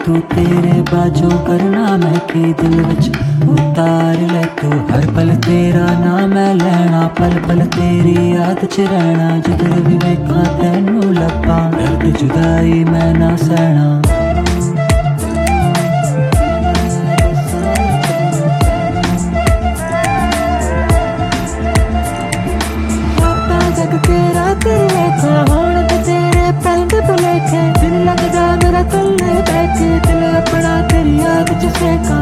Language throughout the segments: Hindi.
तू तेरे बाजू करना मैं के दिल विच उतार ले तू हर पल तेरा नाम मैं लेना पल पल तेरी याद च रहना जिधर भी वेखा तैनू लब्भा दर्द जुदाई मैं ना सहना जग तेरा तेरे लेखा होण ते तेरे पैंद भुलेखे दिल लगदा मेरा कल्ले बैठे दिल अपना तेरी याद च सेका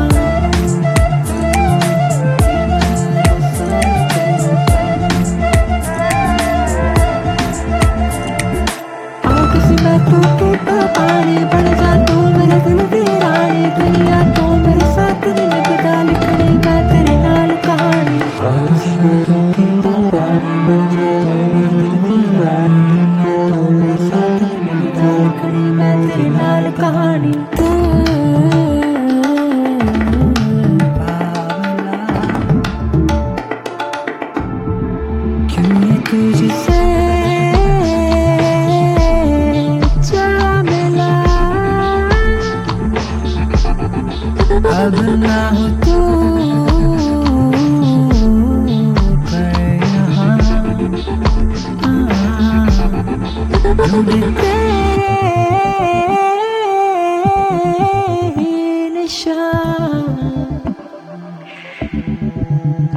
आओ किसी मैं तू टूटा पानी बन जा तू मेरे दिल दी रानी दुनिया तो मेरे साथ नहीं लगदा लिखनी मैं तेरे नाल कहानी मैं तेरे नाल कहानी क्यों ये तुझसे जा मिला अब ना हो तू ढूंढते निशान